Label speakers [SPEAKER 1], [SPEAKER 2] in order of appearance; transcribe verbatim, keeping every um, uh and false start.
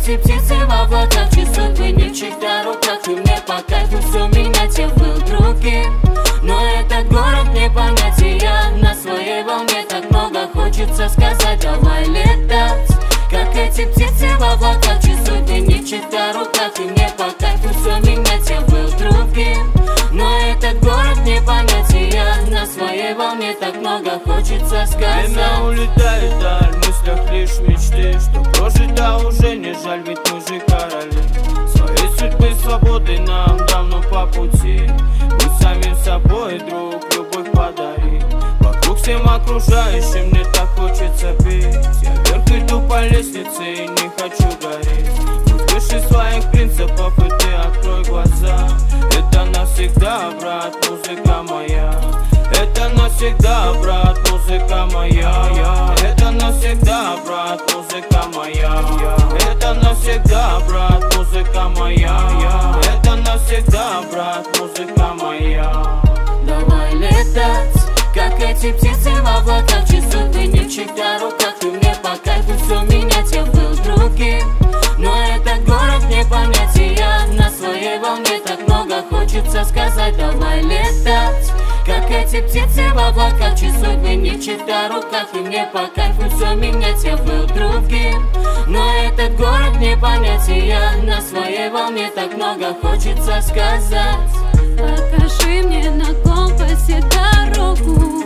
[SPEAKER 1] эти птицы в облаках, чьи судьбы не в чьих-то руках. И мне по кайфу все менять, я был другим. Но этот город не понять, и я на своей волне. Так много хочется сказать, давай летать. Как эти птицы в облаках, чьи судьбы не в чьих-то руках. И мне по кайфу все менять, я был другим. Но этот город не понять, и я на своей волне. Так много хочется сказать.
[SPEAKER 2] Время улетает вдаль, в мыслях лишь мечты, что прожито уже не жаль, ведь мы же короли. Своей судьбы свободы нам давно по пути. Будь самим собой, друг, любовь подари. Вокруг всем окружающим мне так хочется петь. Я вверх иду по лестнице и не хочу гореть. Будь выше своих принципов, и ты открой глаза. Это навсегда, брат, музыка моя. Это навсегда, брат, музыка моя. Это навсегда, брат, музыка моя. Это навсегда, брат, музыка моя. Это навсегда, брат, музыка моя.
[SPEAKER 1] Давай летать, как эти птицы в облаках, чьи судьбы не в чьих-то руках. И мне по кайфу все менять, я был другим. Но этот город не понять, и я на своей волне. Так много хочется сказать, давай летать. Как эти птицы в облаках, чьи судьбы не в чьих-то руках. И мне по кайфу все менять, я был другим. Но этот город не понять, и я на своей волне. Так много хочется сказать.
[SPEAKER 3] Покажи мне на компасе дорогу.